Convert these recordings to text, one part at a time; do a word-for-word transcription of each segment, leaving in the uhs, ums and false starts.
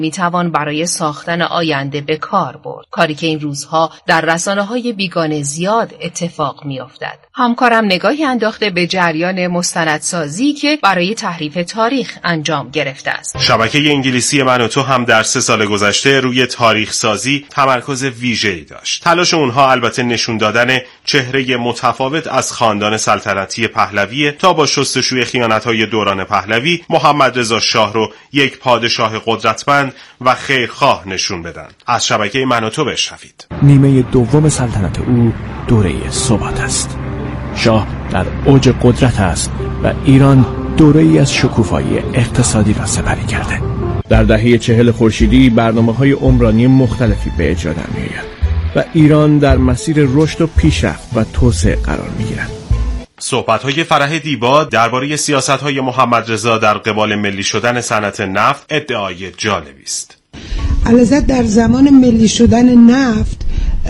میتوان برای ساختن آینده به کار برد، کاری که این روزها در رسانه‌های بیگانه زیاد اتفاق میافتد. همکارم نگاهی انداخته به جریان مستندسازی که برای تحریف تاریخ انجام گرفته است. شبکه انگلیسی من و تو هم در سه سال گذشته روی تاریخ سازی تمرکز ویژه‌ای داشت. تلاش اونها البته نشون دادن چهره متفاوت از خاندان سلطنتی پهلوی تا با شستشوی خیانت‌های دوران پهلوی محمد رضا شاه رو یک پادشاه قدرتمند و خیرخواه نشون بدن. از شبکه من و تو بشنوید. نیمه دوم سلطنت او دوره ثبات است. شاه در اوج قدرت است و ایران دوره‌ای از شکوفایی اقتصادی را سپری کرده. در دهه چهل خورشیدی برنامه‌های عمرانی مختلفی به اجرا در می‌آید و ایران در مسیر رشد و پیشرفت و توسعه قرار می‌گیرد. صحبت‌های فرح دیبا درباره سیاست‌های محمد رضا در قبال ملی شدن صنعت نفت ادعای جالبی است. علاوه در زمان ملی شدن نفت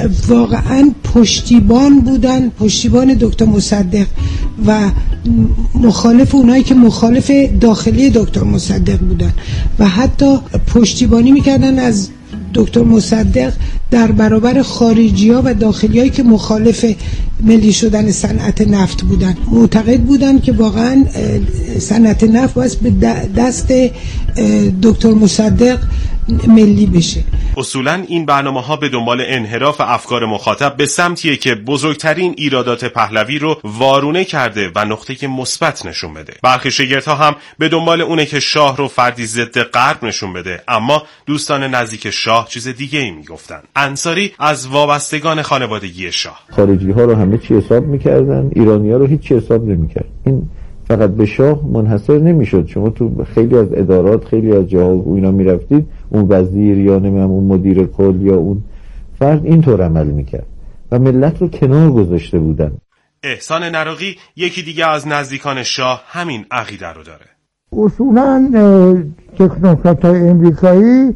واقعا پشتیبان بودن، پشتیبان دکتر مصدق و مخالف اونایی که مخالف داخلی دکتر مصدق بودن و حتی پشتیبانی میکردن از دکتر مصدق در برابر خارجی‌ها و داخلی‌هایی که مخالف ملی شدن صنعت نفت بودن. معتقد بودن که واقعا صنعت نفت باید به دست دکتر مصدق ملی بشه. اصولاً این برنامه‌ها به دنبال انحراف افکار مخاطب به سمتیه که بزرگترین ایرادات پهلوی رو وارونه کرده و نقطه مثبت نشون بده. برخی شاگردها هم به دنبال اونه که شاه رو فردی ضد غرب نشون بده، اما دوستان نزدیک شاه چیز دیگه‌ای میگفتن. انصاری از وابستگان خانوادگی شاه: خارجی‌ها رو همه چی حساب می‌کردن، ایرانی‌ها رو هیچ چی حساب نمی‌کرد. این فقط به شاه منحصر نمی‌شد. شما تو خیلی از ادارات، خیلی از جاها و اینا می‌رفتید، اون وزیر یا نمیدونم اون مدیر کل یا اون فرد اینطور عمل می‌کرد و ملت رو کنار گذاشته بودن. احسان نراقی یکی دیگه از نزدیکان شاه همین عقیده رو داره. اصولاً تکنوکرات‌های امریکایی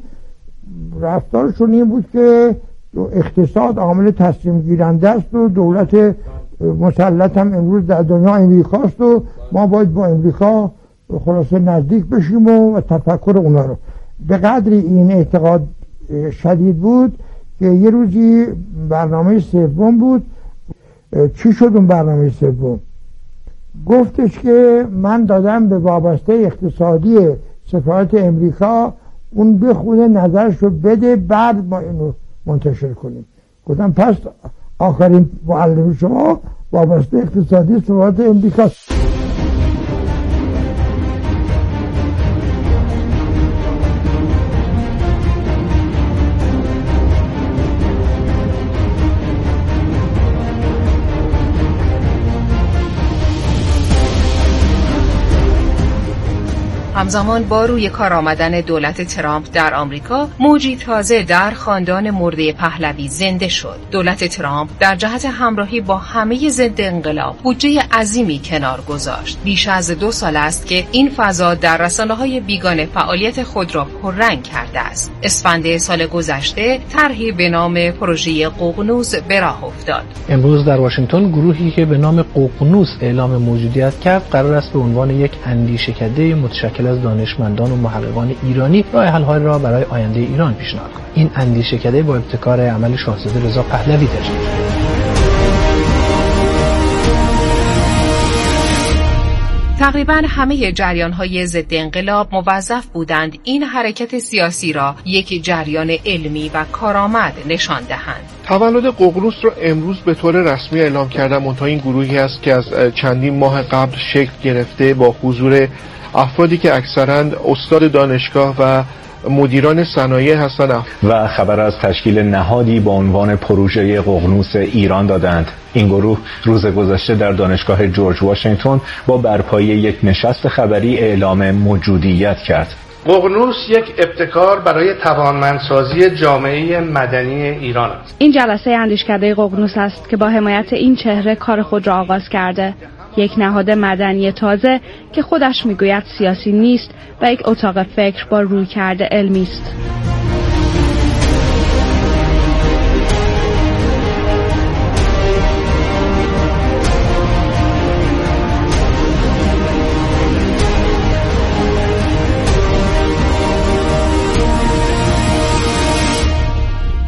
رفتارشون این بود که اقتصاد عامل تصمیم گیرنده است و دولت مسلط هم امروز در دنیا امریکاست و ما باید با امریکا خلاصه نزدیک بشیم و, و تفکر اونا رو. به قدری این اعتقاد شدید بود که یه روزی برنامه سوم بود. چی شد اون برنامه سوم؟ گفتش که من دادم به وابسته اقتصادی سفارت امریکا اون بخونه نظرشو بده بعد ما اینو منتشر کنیم. گفتم پس آخرین معلم شما وابسته اقتصادی سفارت امریکاست. همزمان با روی کار آمدن دولت ترامپ در آمریکا، موجی تازه در خاندان مرده پهلوی زنده شد. دولت ترامپ در جهت همراهی با همه ضد انقلاب بودجه عظیمی کنار گذاشت. بیش از دو سال است که این فضا در رسانه‌های بیگانه فعالیت خود را پررنگ کرده است. اسفند سال گذشته طرحی به نام پروژه ققنوس به راه افتاد. امروز در واشنگتن گروهی که به نام ققنوس اعلام موجودیت کرد قرار است به عنوان یک اندیشکده متشکل از دانشمندان و محققان ایرانی راه حل‌های را برای آینده ایران پیشنهاد کند. این اندیشکده با ابتکار عمل شاهزاده رضا پهلوی تشکیل شد. تقریباً همه جریان‌های ضد انقلاب موظف بودند این حرکت سیاسی را یک جریان علمی و کارآمد نشان دهند. تولد ققنوس را امروز به طور رسمی اعلام کردن، منتها این گروهی است که از چندین ماه قبل شکل گرفته با حضور افرادی که اکثراً استاد دانشگاه و مدیران صنایع هستند و خبر از تشکیل نهادی با عنوان پروژه ققنوس ایران دادند. این گروه روز گذشته در دانشگاه جورج واشنگتن با برپایی یک نشست خبری اعلام موجودیت کرد. ققنوس یک ابتکار برای توانمندسازی جامعه مدنی ایران است. این جلسه اندیشکده ققنوس است که با حمایت این چهره کار خود را آغاز کرده. یک نهاد مدنی تازه که خودش میگوید سیاسی نیست و یک اتاق فکر با رویکرد علمی است.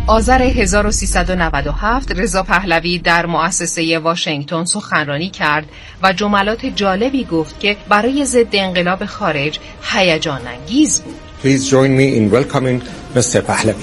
آذر هزار و سیصد و نود و هفت رضا پهلوی در مؤسسه واشنگتن سخنرانی کرد و جملات جالبی گفت که برای ضد انقلاب خارج هیجان انگیز بود. Please join me in welcoming mister پهلوی.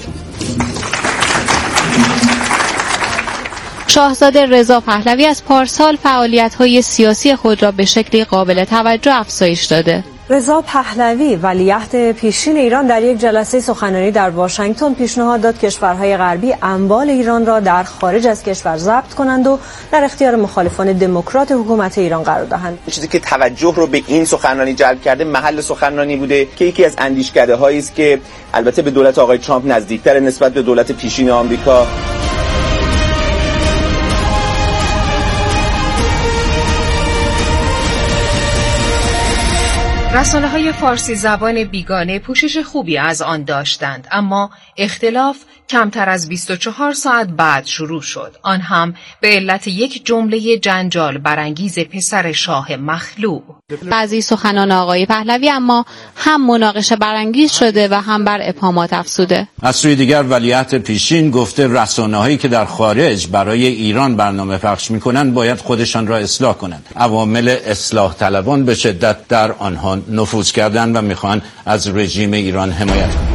شاهزاده رضا پهلوی از پارسال فعالیت‌های سیاسی خود را به شکلی قابل توجه افزایش داده. رضا پهلوی ولیعهد پیشین ایران در یک جلسه سخنرانی در واشنگتن پیشنهاد داد کشورهای غربی اموال ایران را در خارج از کشور ضبط کنند و در اختیار مخالفان دموکرات حکومت ایران قرار دهند. چیزی که توجه رو به این سخنرانی جلب کرده محل سخنرانی بوده که یکی از اندیشکده‌هایی است که البته به دولت آقای ترامپ نزدیکتر نسبت به دولت پیشین آمریکا. رسانه‌های فارسی زبان بیگانه پوشش خوبی از آن داشتند، اما اختلاف کمتر از بیست و چهار ساعت بعد شروع شد، آن هم به علت یک جمله جنجال برانگیز پسر شاه مخلوع. بعضی سخنان آقای پهلوی اما هم مناقشه برانگیز شده و هم بر ابهامات افزوده. از سوی دیگر ولیعهد پیشین گفته رسانه‌هایی که در خارج برای ایران برنامه پخش می‌کنند باید خودشان را اصلاح کنند. عوامل اصلاح طلبان به شدت در آنها نفوذ کردند و می‌خواهند از رژیم ایران حمایت کنند.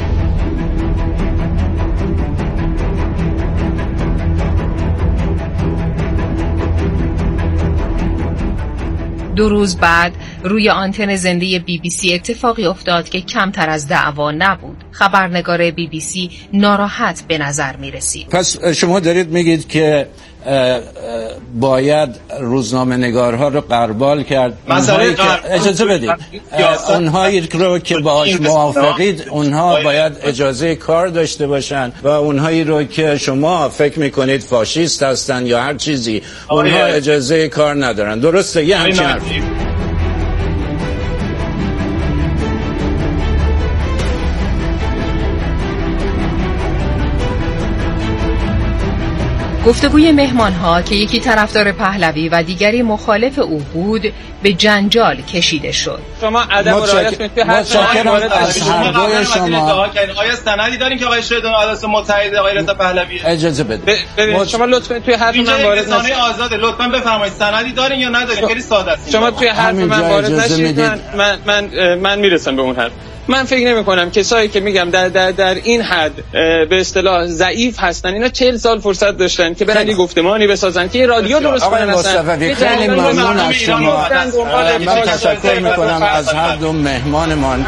دو روز بعد روی آنتن زنده بی بی سی اتفاقی افتاد که کمتر از دعوا نبود. خبرنگار بی بی سی ناراحت به نظر می رسید. پس شما دارید میگید که باید روزنامه نگارها رو غربال کرد. اونهایی که اجازه بدید اونهایی رو که باهاش موافقید اونها باید اجازه کار داشته باشن و اونهایی رو که شما فکر میکنید فاشیست هستن یا هر چیزی اونها اجازه کار ندارن. درسته؟ یه همچین حرفی. گفتگوی مهمان‌ها که یکی طرفدار پهلوی و دیگری مخالف او بود به جنجال کشیده شد. شما ادب و رعایت کنید. متشکرم از هر دوی شما. آیا سندی دارین که آقای شهید ایالات متحده آقای رضا پهلوی؟ اجازه بدید. ببینید شما لطفاً توی حرف من وارد نشید. آزاده لطفاً بفرمایید سندی دارین یا ندارین؟ خیلی ساده است. شما توی حرف من وارد نشید. من من من میرسم به اون حرف. من فکر نمی کنم کسایی که میگم در در در این حد به اصطلاح ضعیف هستن اینا چهل سال فرصت داشتن که برن یه گفتمانی بسازن که رادیو درست کنن. مصطفی خیلی ممنون از شما. من تشکر میکنم از هر دو مهمانمان.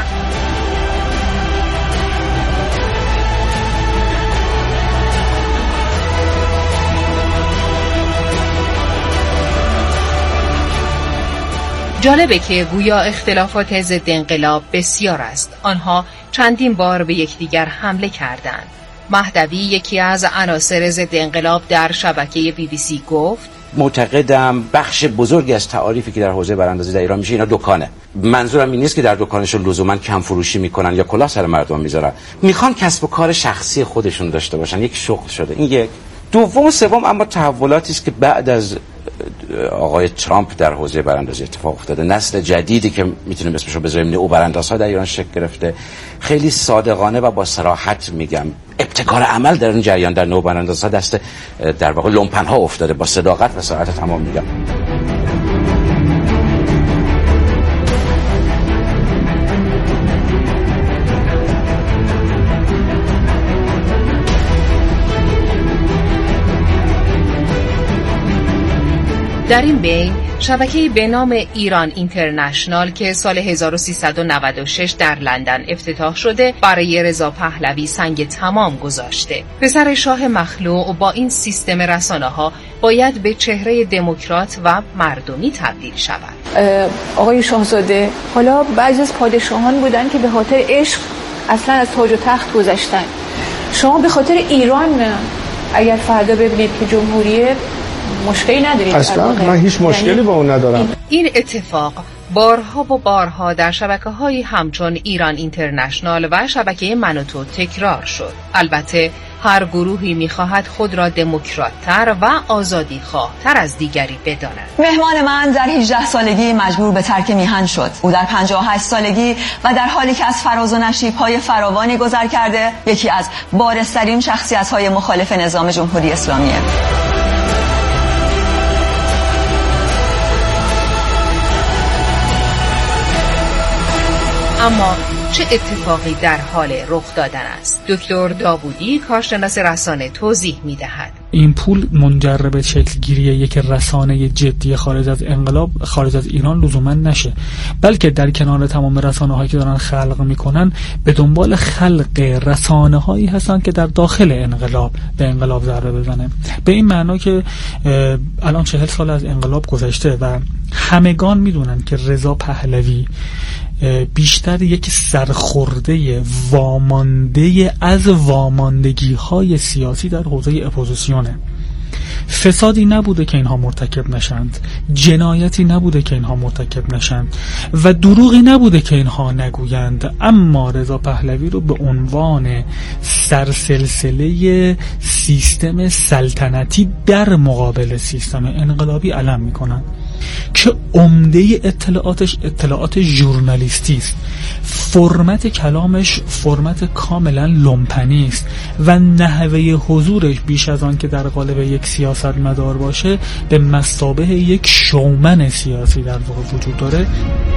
جالبه که گویا اختلافات ضد انقلاب بسیار است. آنها چندین بار به یکدیگر حمله کردند. مهدوی یکی از عناصر ضد انقلاب در شبکه بی بی سی گفت معتقدم بخش بزرگی از تعاریفی که در حوزه براندازی در ایران میشه اینا دکانه. منظورم این نیست که در دکانشون لزوما کم فروشی میکنن یا کلاه سر مردم میذارن. میخوان کسب و کار شخصی خودشون داشته باشن. یک شغل شده. این یک. دوم و سوم اما تحولاتی است که بعد از آقای ترامپ در حوزه براندازی اتفاق افتاده. نسل جدیدی که میتونیم اسمشو بذاریم او براندازها در ایران شکل گرفته. خیلی صادقانه و با صراحت میگم ابتکار عمل در این جریان در نو براندازها دست در واقع لومپنها افتاده. با صداقت و صراحت تمام میگم. در این بین شبکه‌ای به نام ایران اینترنشنال که سال هزار و سیصد و نود و شش در لندن افتتاح شده برای رضا پهلوی سنگ تمام گذاشته. پسر شاه مخلوع با این سیستم رسانه‌ها باید به چهره دموکرات و مردمی تبدیل شود. آقای شاهزاده، حالا بعضی از پادشاهان بودن که به خاطر عشق اصلا از تاج و تخت گذشتن. شما به خاطر ایران اگر فردا ببینید که جمهوریه مشکلی ندارید. اصلا من هیچ مشکلی با اون ندارم. این اتفاق بارها و بارها در شبکه‌های همچون ایران اینترنشنال و شبکه من و تو تکرار شد. البته هر گروهی می‌خواهد خود را دموکرات‌تر و آزادی‌خواه‌تر از دیگری بداند. مهمان من در هجده سالگی مجبور به ترک میهن شد. او در پنجاه و هشت سالگی و در حالی که از فراز و نشیب‌های فراوانی گذر کرده، یکی از بارزترین شخصیت‌های مخالف نظام جمهوری اسلامیه. اما چه اتفاقی در حال رخ دادن است؟ دکتر داوودی، کارشناس رسانه، توضیح می‌دهد. این پول منجر به شکل گیری یک رسانه جدی خارج از انقلاب، خارج از ایران لزوما نشه، بلکه در کنار تمام رسانه‌هایی که دارن خلق میکنن به دنبال خلق رسانه‌هایی هستن که در داخل انقلاب به انقلاب ضربه بزنه. به این معنا که الان چهل سال از انقلاب گذشته و همگان میدونن که رضا پهلوی بیشتر یک سرخورده وامانده از واماندگی های سیاسی در حوزه اپوزیسیونه. فسادی نبوده که اینها مرتکب نشند، جنایتی نبوده که اینها مرتکب نشند و دروغی نبوده که اینها نگویند، اما رضا پهلوی رو به عنوان سرسلسله سیستم سلطنتی در مقابل سیستم انقلابی علم میکنند که عمده اطلاعاتش اطلاعات ژورنالیستی است. فرمت کلامش فرمت کاملا لومپنی است و نحوه حضورش بیش از آن که در قالب یک سیاستمدار باشه به مثابه یک شومن سیاسی در واقع وجود داره.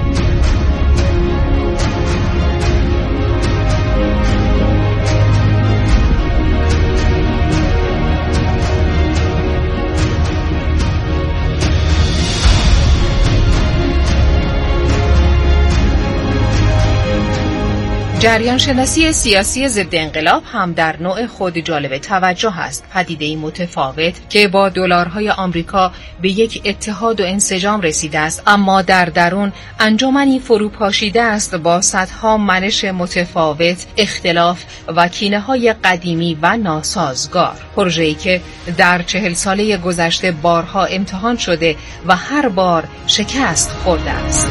جریان شناسی سیاسی ضد انقلاب هم در نوع خود جالب توجه است. پدیده‌ای متفاوت که با دلارهای آمریکا به یک اتحاد و انسجام رسیده است، اما در درون انجمنی فروپاشیده است با صدها منش متفاوت، اختلاف و کینه‌های قدیمی و ناسازگار. پروژه‌ای که در چهل ساله گذشته بارها امتحان شده و هر بار شکست خورده است.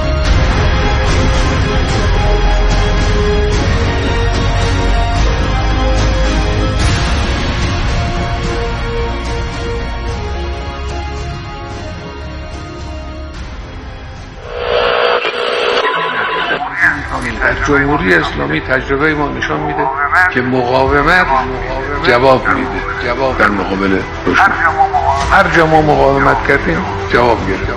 جمهوری اسلامی تجربه ما نشان میده که مقاومت جواب میده، جواب در مقابل دشمن. هر جا ما مقاومت کردیم جواب گرفتیم.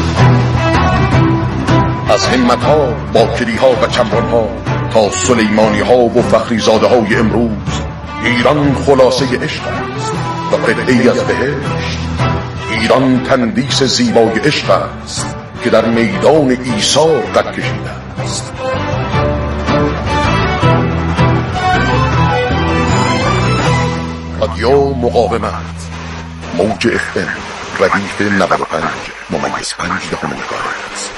از همت ها، باکری ها و چمران ها تا سلیمانی ها و فخری زاده های امروز، ایران خلاصه عشق است و قطعی از بهشت. ایران تندیس زیبای عشق است که در میدان ایثار قد کشیده است. رادیو مقاومت، موج اف ام ردیف نود و پنج ممیز پنج دهم مگاهرتز.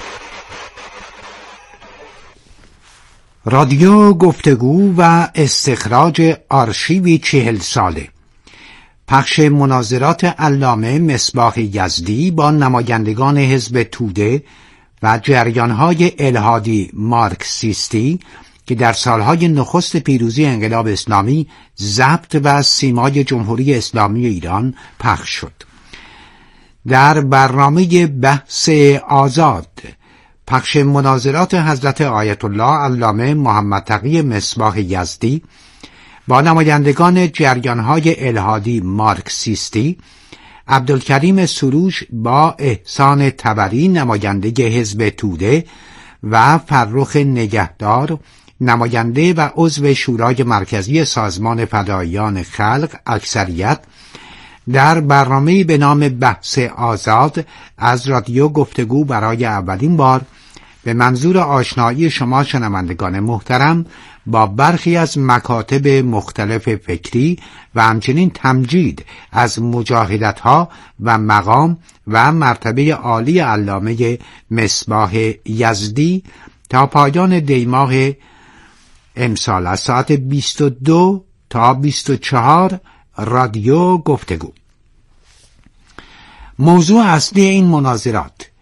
رادیو گفتگو و استخراج آرشیوی چهل ساله. پخش مناظرات علامه مصباح یزدی با نمایندگان حزب توده و جریانهای الحادی مارکسیستی که در سالهای نخست پیروزی انقلاب اسلامی ضبط و سیمای جمهوری اسلامی ایران پخش شد. در برنامه بحث آزاد پخش مناظرات حضرت آیت الله علامه محمد تقی مصباح یزدی با نمایندگان جریانهای الحادی مارکسیستی، عبدالکریم سروش با احسان طبری نماینده حزب توده و فرخ نگهدار نماینده و عضو شورای مرکزی سازمان فداییان خلق اکثریت در برنامه‌ای به نام بحث آزاد از رادیو گفتگو برای اولین بار به منظور آشنایی شما شنوندگان محترم با برخی از مکاتب مختلف فکری و همچنین تمجید از مجاهدت‌ها و مقام و مرتبه عالی علامه مصباح یزدی تا پایان دیماه امسال از ساعت بیست و دو تا بیست و چهار رادیو گفتگو. موضوع اصلی این مناظرات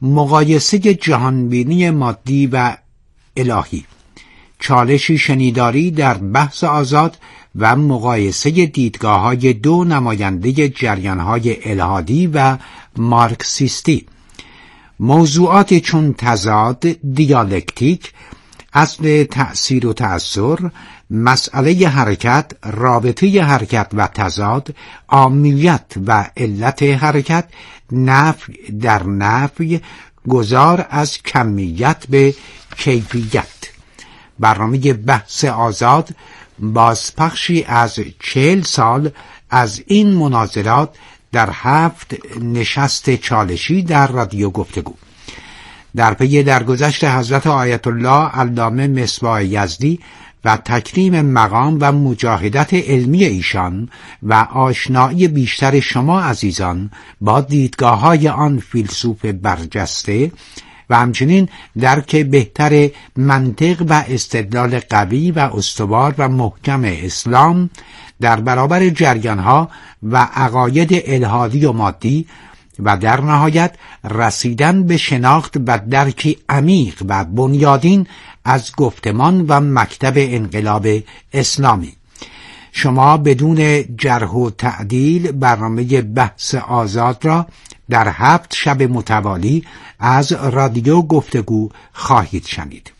مقایسه جهانبینی مادی و الهی، چالشی شنیداری در بحث آزاد و مقایسه دیدگاه‌های دو نماینده جریان‌های الحادی و مارکسیستی. موضوعاتی چون تضاد، دیالکتیک، اصل تأثیر و تأثر، مسئله حرکت، رابطه حرکت و تضاد، عامیت و علت حرکت، نفی در نفی، گذار از کمیت به کیفیت. برنامه بحث آزاد بازپخشی از چهل سال از این مناظرات در هفت نشست چالشی در رادیو گفتگو. در پی درگذشت حضرت آیت الله علامه مصباح یزدی و تکریم مقام و مجاهدت علمی ایشان و آشنایی بیشتر شما عزیزان با دیدگاه‌های آن فیلسوف برجسته و همچنین درک بهتر منطق و استدلال قوی و استوار و محکم اسلام در برابر جریان‌ها و عقاید الحادی و مادی و در نهایت رسیدن به شناخت و درکی عمیق و بنیادین از گفتمان و مکتب انقلاب اسلامی. شما بدون جرح و تعدیل برنامه بحث آزاد را در هفت شب متوالی از رادیو گفتگو خواهید شنید.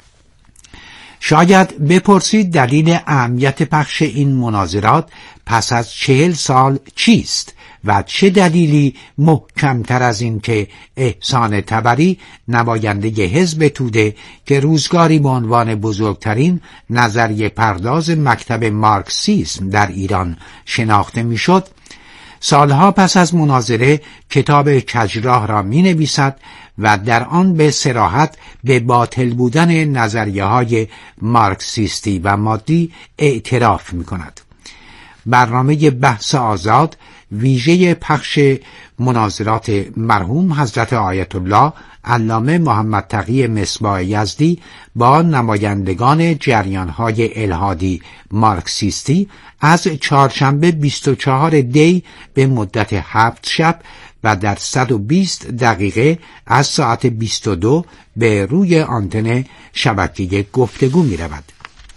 شاید بپرسید دلیل اهمیت پخش این مناظرات پس از چهل سال چیست و چه دلیلی محکمتر از این که احسان طبری، نماینده حزب توده که روزگاری به عنوان بزرگترین نظریه پرداز مکتب مارکسیسم در ایران شناخته میشد، سالها پس از مناظره کتاب کجراه را می نویسد و در آن به صراحت به باطل بودن نظریه های مارکسیستی و مادی اعتراف می کند. برنامه بحث آزاد ویژه پخش مناظرات مرحوم حضرت آیت الله علامه محمد تقی مصباح یزدی با نمایندگان جریان‌های الحادی مارکسیستی از چهارشنبه بیست و چهارم دی به مدت هفت شب و در صد و بیست دقیقه از ساعت بیست و دو به روی آنتن شبکه گفتگو می رود.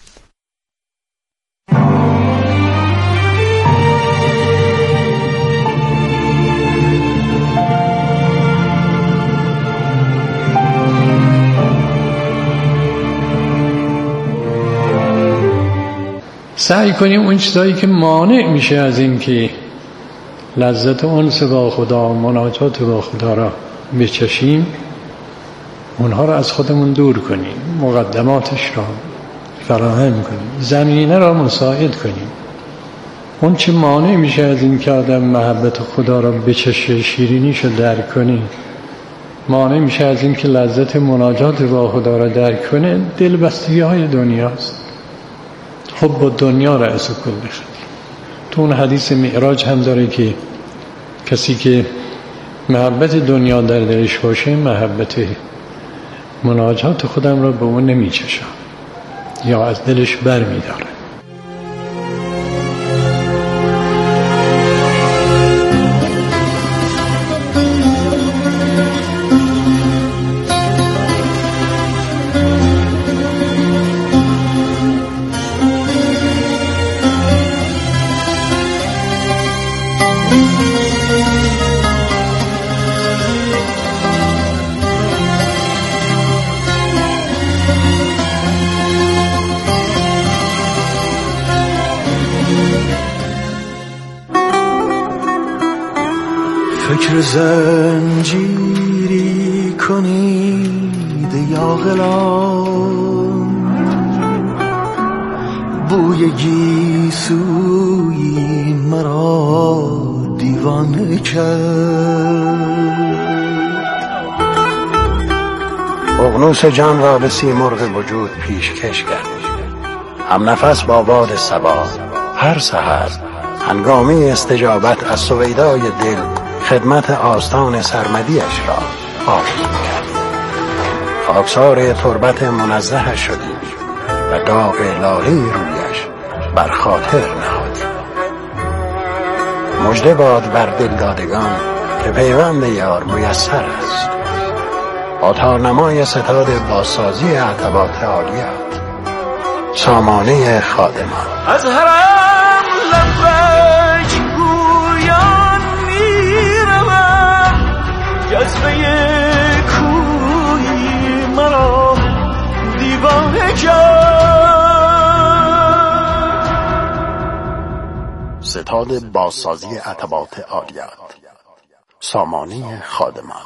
سعی کنیم اون چیزایی که مانع میشه از این که لذت انس با خدا، مناجات با خدا را بچشیم، اونها را از خودمون دور کنیم، مقدماتش را فراهم کنیم، زمینه را مساعد کنیم. اون چه مانع میشه از این که آدم محبت خدا را بچشه، شیرینیش رو درک کنه، مانع میشه از این که لذت مناجات با خدا را درک کنه، دلبستگی های دنیاست. خب با دنیا رأس کل بخواد. تو اون حدیث معراج هم داره که کسی که محبت دنیا در دلش باشه، محبت مناجات خودم را به اون نمیچشه یا از دلش بر میداره. فکر زنجیری کنید یا غلام، بوی گیسوی مرا دیوانه کرد. ققنوس جان را به سیمرغ وجود پیشکش کرد، هم نفس با باد صبا هر سحر هنگامی استجابت از سویدای دل خدمت آستان سرمدیش را آرزو کرد. خاکسار تربت منزه شدیم و داغ لاله رویش بر خاطر نهادیم. مژده باد بر دلدادگان که پیوند یار میسر است. با تارنمای ستاد بازسازی عتبات عالیت، سامانه خادمان. از هرم لبک گویان میروم، جذبه کوی مرا دیوانه کرد. ستاد بازسازی عتبات عالیت، سامانه خادمان.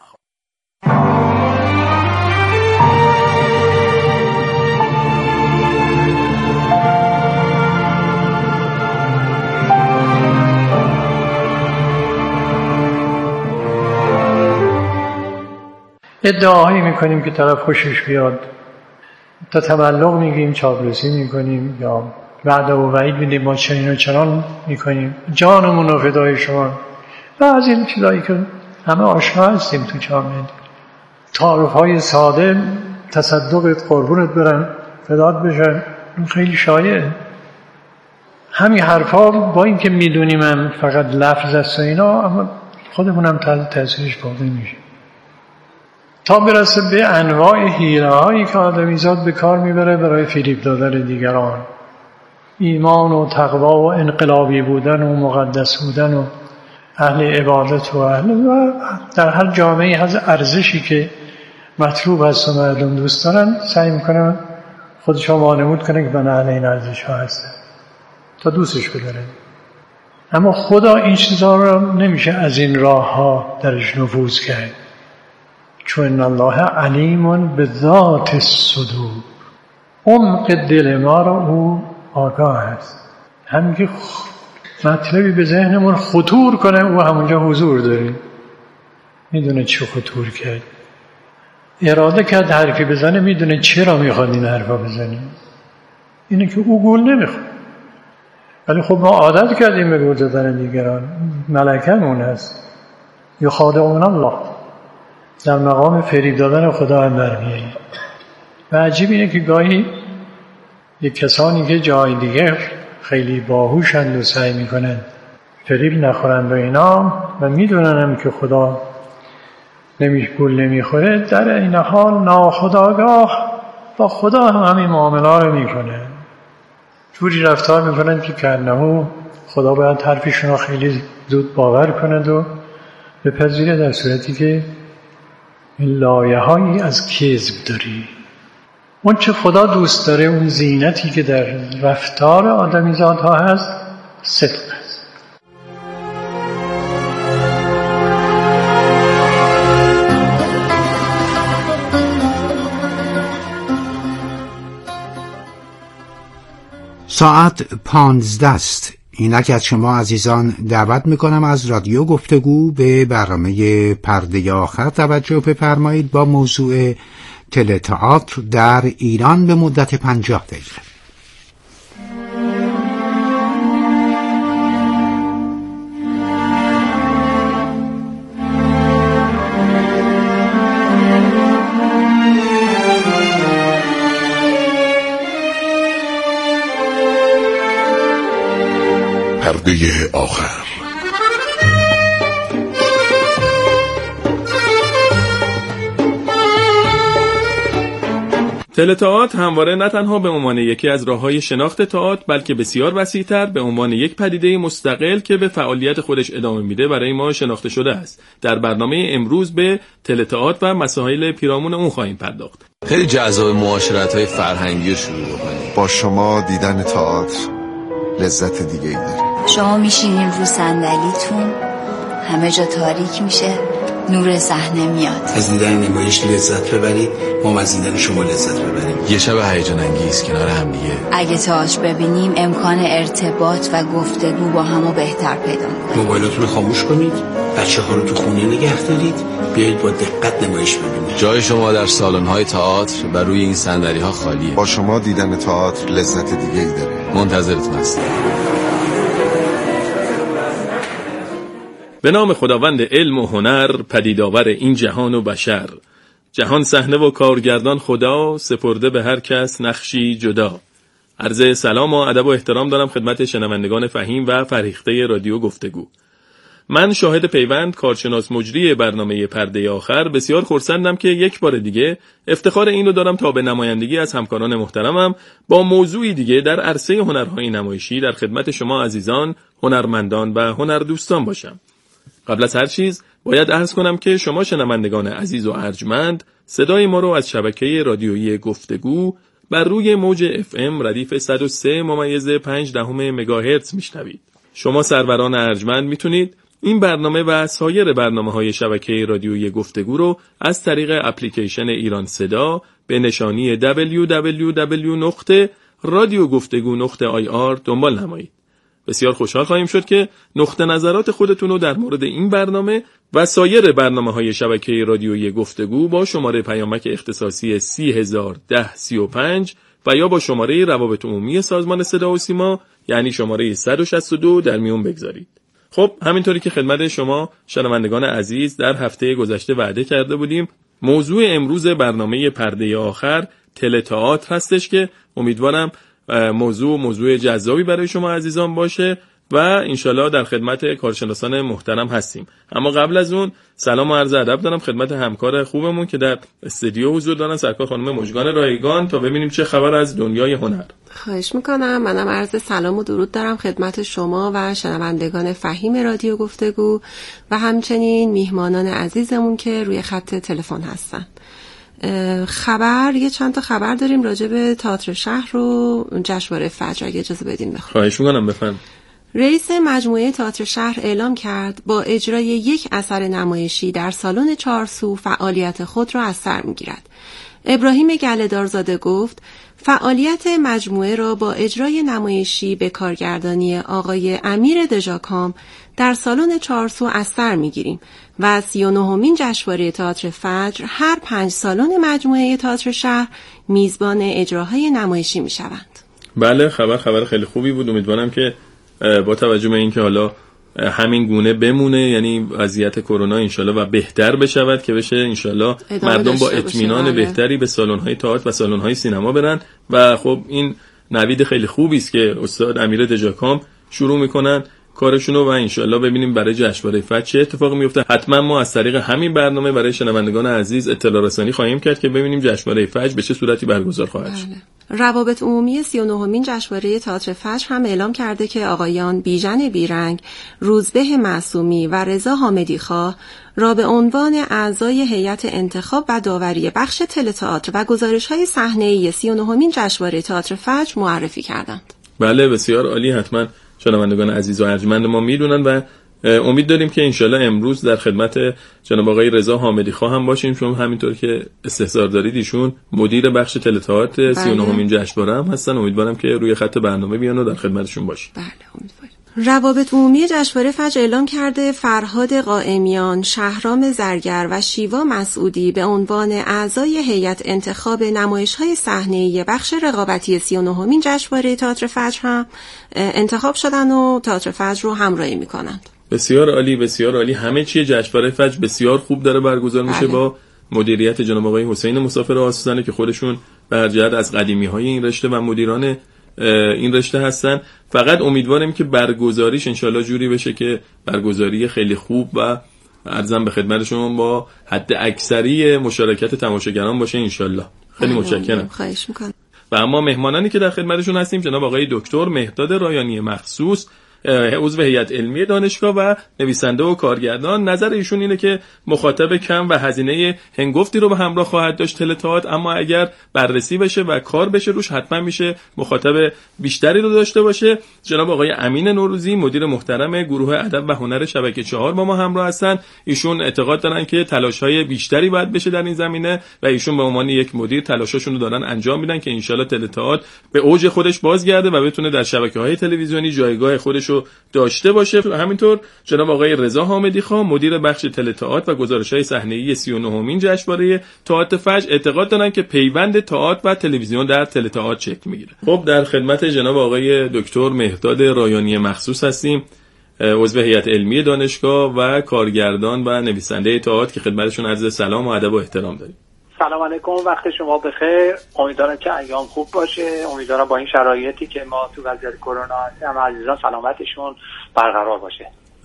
ادعاهایی میکنیم که طرف خوشش بیاد، تا تبلغ میگیم، چاپلوسی میکنیم یا وعده و وعید میدیم ما چنین و چنان میکنیم، جانمون رو فدای شما و از این چیزایی که همه آشنا هستیم تو جامعه. تعارف های ساده، تصدقت، قربونت برن، فدات بشن، خیلی شایعه. همین حرفا با این که میدونیم هم فقط لفظ است و اینا، اما خودمونم تحت تاثیرش واقع میشه، تا برسه به انواع حیله هایی که آدمیزاد به کار میبره برای فریب دادن دیگران. ایمان و تقوا و انقلابی بودن و مقدس بودن و اهل عبادت و اهل و در هر جامعه هز ارزشی که مطلوب هست و مردم دوست دارن، سعی میکنن خودشان وانمود کنن که من اهل این ارزش ها هستن تا دوستش بدارن. اما خدا این چیزا رو نمیشه از این راه ها درش نفوذ کرد، چون الله علیم به ذات الصدور، عمق دل ما را او آگاه است. همین که مطلبی به ذهنمون خطور کنه او همونجا حضور داره، میدونه چه خطور کرد، اراده کرد حرفی بزنه، میدونه چرا میخواد این حرفا بزنه. اینه که او گول نمیخواد، ولی خب ما عادت کردیم به گول دادن دیگران. ملکمون هست یخادعون الله، در مقام فریب دادن خدا هم برمیایی. و عجیب اینه که گاهی یک کسانی که جای دیگه خیلی باهوشند و سعی میکنن فریب نخورند و اینا و میدونن هم که خدا نمیش گول نمیخوره، در این حال ناخودآگاه با خدا هم همین معامله رو میکنن، جوری رفتار میکنن که کانه خدا باید حرفشون رو خیلی زود باور کند و بپذیره، در صورتی که این لایه هایی از کذب داری. اون چه خدا دوست داره، اون زینتی که در رفتار آدمیزادها هست، صدق است. ساعت پانزده است. اینک از شما عزیزان دعوت میکنم از رادیو گفتگو به برنامه پرده آخر توجه بفرمایید با موضوع تئاتر در ایران به مدت پنجاه دقیقه. پرده آخر. تئاتر همواره نه تنها به عنوان یکی از راه‌های شناخت تئاتر، بلکه بسیار وسیع‌تر به عنوان یک پدیده مستقل که به فعالیت خودش ادامه میده برای ما شناخته شده است. در برنامه امروز به تئاتر و مسائل پیرامون اون خواهیم پرداخت. خیلی جذاب معاشرت‌های فرهنگی رو شروع بکنیم. با شما دیدن تئاتر لذت دیگه‌ای داره. شما میشینین رو صندلیتون، همه جا تاریک میشه، نور صحنه میاد. از دیدن نمایش لذت ببرید، ما از دیدن شما لذت ببریم. یه شب هیجان انگیز کنار هم دیگه. اگه تئاتر ببینیم امکان ارتباط و گفتگو با همو بهتر پیدا می‌کنیم. موبایلاتون رو خاموش کنید، بچه‌ها رو تو خونه نگه دارید، بیایید با دقت نمایش ببینید. جای شما در سالن‌های تئاتر و روی این صندلی‌ها خالیه. با شما دیدن تئاتر لذت دیگه‌ای داره. منتظرتون هستم. به نام خداوند علم و هنر، پدیدآور این جهان و بشر. جهان صحنه و کارگردان خدا، سپرده به هر کس نقشی جدا. عرض سلام و ادب و احترام دارم خدمت شنوندگان فهیم و فرهیخته رادیو گفتگو. من شاهد پیوند کارشناس مجری برنامه پرده آخر بسیار خرسندم که یک بار دیگه افتخار اینو دارم تا به نمایندگی از همکاران محترمم با موضوعی دیگه در عرصه هنرهای نمایشی در خدمت شما عزیزان، هنرمندان و هنردوستان باشم. قبل از هر چیز باید عرض کنم که شما شنوندگان عزیز و ارجمند صدای ما رو از شبکه رادیویی گفتگو بر روی موج اف ام ردیف صد و سه ممیز پنج دهم مگاهرتز میشنوید. شما سروران ارجمند میتونید این برنامه و سایر برنامه‌های شبکه رادیویی گفتگو رو از طریق اپلیکیشن ایران صدا به نشانی دبلیو دبلیو دبلیو نقطه رادیو گفتگو نقطه آی آر دنبال نمایید. بسیار خوشحال خواهیم شد که نقطه نظرات خودتون رو در مورد این برنامه و سایر برنامه‌های شبکه رادیویی گفتگو با شماره پیامک اختصاصی سی هزار ده سی و پنج و یا با شماره روابط عمومی سازمان صدا و سیما یعنی شماره صد و شصت و دو در میون بگذارید. خب همینطوری که خدمت شما شنوندگان عزیز در هفته گذشته وعده کرده بودیم، موضوع امروز برنامه پرده آخر تئاتر هستش که امیدوارم موضوع موضوع جذابی برای شما عزیزان باشه و انشالله در خدمت کارشناسان محترم هستیم. اما قبل از اون سلام و عرض ادب دارم خدمت همکار خوبمون که در استودیو حضور دارن، سرکار خانم مژگان رایگان، تا ببینیم چه خبر از دنیای هنر. خواهش میکنم. منم عرض سلام و درود دارم خدمت شما و شنوندگان فهیم رادیو گفتگو و همچنین میهمانان عزیزمون که روی خط تلفن هستن. خبر یه چند تا خبر داریم راجع به تئاتر شهر و جشنواره فجر، اگه اجازه بدین بخونم. خواهش میکنم بفرمایید. رئیس مجموعه تئاتر شهر اعلام کرد با اجرای یک اثر نمایشی در سالن چهارسو فعالیت خود را از سر میگیرد. ابراهیم گله‌دارزاده گفت فعالیت مجموعه را با اجرای نمایشی به کارگردانی آقای امیر دژاکام در سالن چهارسو از سر میگیریم و سی و نهمین جشنواره تئاتر فجر هر پنج سالن مجموعه تئاتر شهر میزبان اجراهای نمایشی میشوند. بله، خبر خبر خیلی خوبی بود. امیدوارم که با توجه به اینکه حالا همین گونه بمونه، یعنی وضعیت کرونا انشالله و بهتر بشود که بشه انشالله مردم با اطمینان بهتری به سالن‌های تئاتر و سالن‌های سینما برن و خب این نوید خیلی خوبی است که استاد امیر دژاکام شروع میکنن کارشونو و انشالله ببینیم برای جشنواره فجر چه اتفاقی میفته. حتما ما از طریق همین برنامه برای شنوندگان عزیز اطلاع رسانی خواهیم کرد که ببینیم جشنواره فجر به چه صورتی برگزار خواهد شد. روابط عمومی سی و نهمین جشنواره تئاتر فجر هم اعلام کرده که آقایان بیژن بیرنگ، روزبه معصومی و رضا حامدی‌خواه را به عنوان اعضای هیئت انتخاب و داوری بخش تئاتر و گزارش‌های صحنه‌ای سی و نهمین جشنواره تئاتر فجر معرفی کردند. بله، بسیار عالی. حتما شنوندگان عزیز و ارجمند ما میدونن و امید داریم که انشالله امروز در خدمت جناب آقای رضا حامدی‌خواه هم باشیم، چون همینطور که استحضار دارید ایشون مدیر بخش تئاتر سی و نهمین جشنواره هم هستن. امیدوارم که روی خط برنامه بیان و در خدمتشون باشیم. بله، امیدواریم. روابط عمومی جشنواره فجر اعلام کرده فرهاد قائمیان، شهرام زرگر و شیوا مسعودی به عنوان اعضای هیئت انتخاب نمایش‌های صحنه‌ای بخش رقابتی سی و نهمین جشنواره تئاتر فجر هم انتخاب شدن و تئاتر فجر رو همراهی می‌کنند. بسیار عالی، بسیار عالی. همه چی جشنواره فجر بسیار خوب داره برگزار میشه. بله. با مدیریت جناب آقای حسین مسافر آسوسنه که خودشون به جهت از قدیمی‌های این رشته و مدیران این رشته هستن. فقط امیدواریم که برگزاریش انشالله جوری بشه که برگزاری خیلی خوب و عرضم به خدمت شما با حد اکثری مشارکت تماشاگران باشه انشالله. خیلی متشکرم. خواهش میکنم. و اما مهمانانی که در خدمتشون هستیم جناب آقای دکتر مهداد رایانی مخصوص، عضو هیئت علمی دانشگاه و نویسنده و کارگردان. نظر ایشون اینه که مخاطب کم و هزینه هنگفتی رو به همراه خواهد داشت تئاتر، اما اگر بررسی بشه و کار بشه روش حتما میشه مخاطب بیشتری رو داشته باشه. جناب آقای امین نوروزی مدیر محترم گروه ادب و هنر شبکه چهار با ما همراه هستن. ایشون اعتقاد دارن که تلاش‌های بیشتری باید بشه در این زمینه و ایشون به عنوان یک مدیر تلاشاشون رو دارن انجام میدن که ان تئاتر به اوج خودش بازگرده و بتونه در شبکه‌های تلویزیونی جایگاه خودش داشته باشه. همینطور جناب آقای رضا حامدی‌خواه مدیر بخش تئاتر و گزارش‌های صحنه‌ای سی و نهمین جشنواره تئاتر فجر اعتقاد دارن که پیوند تئاتر و تلویزیون در تئاتر شکل میگیره. خب در خدمت جناب آقای دکتر مهداد رایانی مخصوص هستیم، عضو هیئت علمی دانشگاه و کارگردان و نویسنده تئاتر که خدمتشون عرض سلام و ادب و احترام داریم. سلام علیکم، وقت شما بخیر. امیدوارم که ایام خوب باشه. امیدوارم با این شرایطی که ما تو وضعیت کرونا هستیم عزیزان سلامتشون برقرار باشه.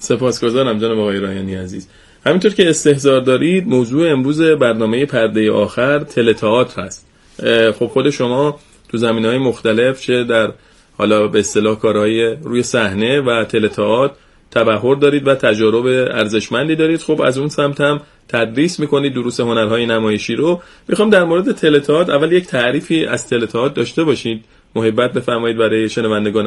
سپاسگزارم جناب آقای رایانی عزیز. همینطور که استحضار دارید، موضوع امروز برنامه پرده آخر تئاتر هست. خب خود شما تو زمینه‌های مختلف، چه در حالا به اصطلاح کارهای روی صحنه و تئاتر تبحر دارید و تجارب ارزشمندی دارید. خب از اون سمت هم تدریس میکنید دروس هنرهای نمایشی رو. میخوام در مورد تئاتر اول یک تعریفی از تئاتر داشته باشید، محبت بفرمایید برای شنوندگان